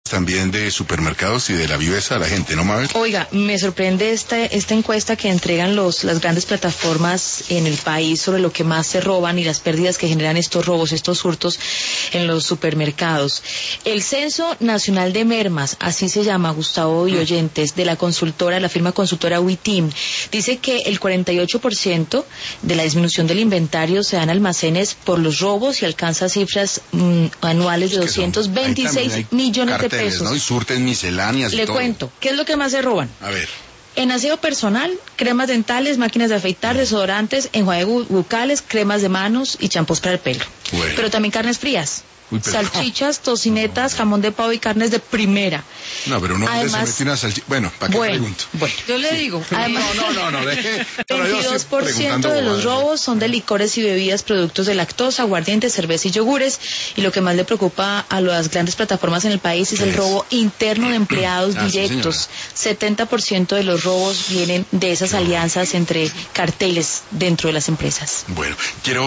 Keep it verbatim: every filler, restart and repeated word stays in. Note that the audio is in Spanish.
también de supermercados y de la viveza de la gente, ¿no, Mabel? Oiga, me sorprende esta, esta encuesta que entregan los, las grandes plataformas en el país sobre lo que más se roban y las pérdidas que generan estos robos, estos hurtos en los supermercados. El Censo Nacional de Mermas, así se llama, Gustavo y oyentes, de la consultora, la firma consultora Witim, dice que el cuarenta y ocho por ciento de la disminución del inventario se da en almacenes por los robos y alcanza cifras mmm, anuales de doscientos veintiséis millones de pesos. ¿No? Y surten misceláneas y Le todo. cuento, ¿qué es lo que más se roban? A ver. En aseo personal, cremas dentales, máquinas de afeitar, desodorantes, enjuagues bucales, cremas de manos y champús para el pelo. Bueno. Pero también carnes frías. Uy, pero... salchichas, tocinetas, jamón de pavo y carnes de primera. No, pero uno Además, se mete una salchicha. Bueno, ¿para qué bueno, pregunto? Bueno, yo le digo. Además, no, no, no, no. Deje... veintidós por ciento de los robos son de licores y bebidas, productos de lactosa, aguardiente, cerveza y yogures. Y lo que más le preocupa a las grandes plataformas en el país es el robo interno de empleados ah, directos. Sí, setenta por ciento de los robos vienen de esas alianzas entre carteles dentro de las empresas. Bueno, quiero